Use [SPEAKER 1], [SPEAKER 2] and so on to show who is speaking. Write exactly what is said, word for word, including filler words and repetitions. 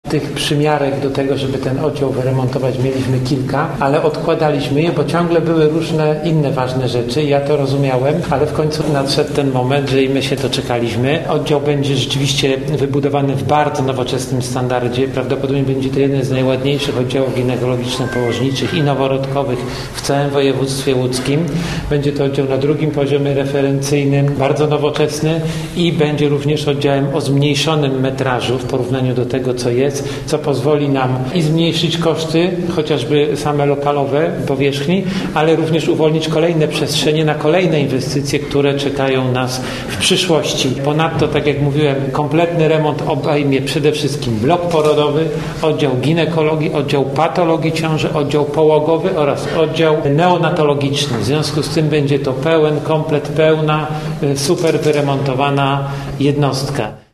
[SPEAKER 1] Tych przymiarek do tego, żeby ten oddział wyremontować, mieliśmy kilka, ale odkładaliśmy je, bo ciągle były różne inne ważne rzeczy. Ja to rozumiałem, ale w końcu nadszedł ten moment, że i my się doczekaliśmy. Oddział będzie rzeczywiście wybudowany w bardzo nowoczesnym standardzie. Prawdopodobnie będzie to jeden z najładniejszych oddziałów ginekologiczno-położniczych i noworodkowych w całym województwie łódzkim. Będzie to oddział na drugim poziomie referencyjnym, bardzo nowoczesny i będzie również oddziałem o zmniejszonym metrażu w porównaniu do tego, co jest, co pozwoli nam i zmniejszyć koszty, chociażby same lokalowe powierzchni, ale również uwolnić kolejne przestrzenie na kolejne inwestycje, które czekają nas w przyszłości. Ponadto, tak jak mówiłem, kompletny remont obejmie przede wszystkim blok porodowy, oddział ginekologii, oddział patologii ciąży, oddział połogowy oraz oddział neonatologiczny. W związku z tym będzie to pełen, komplet, pełna, super wyremontowana jednostka.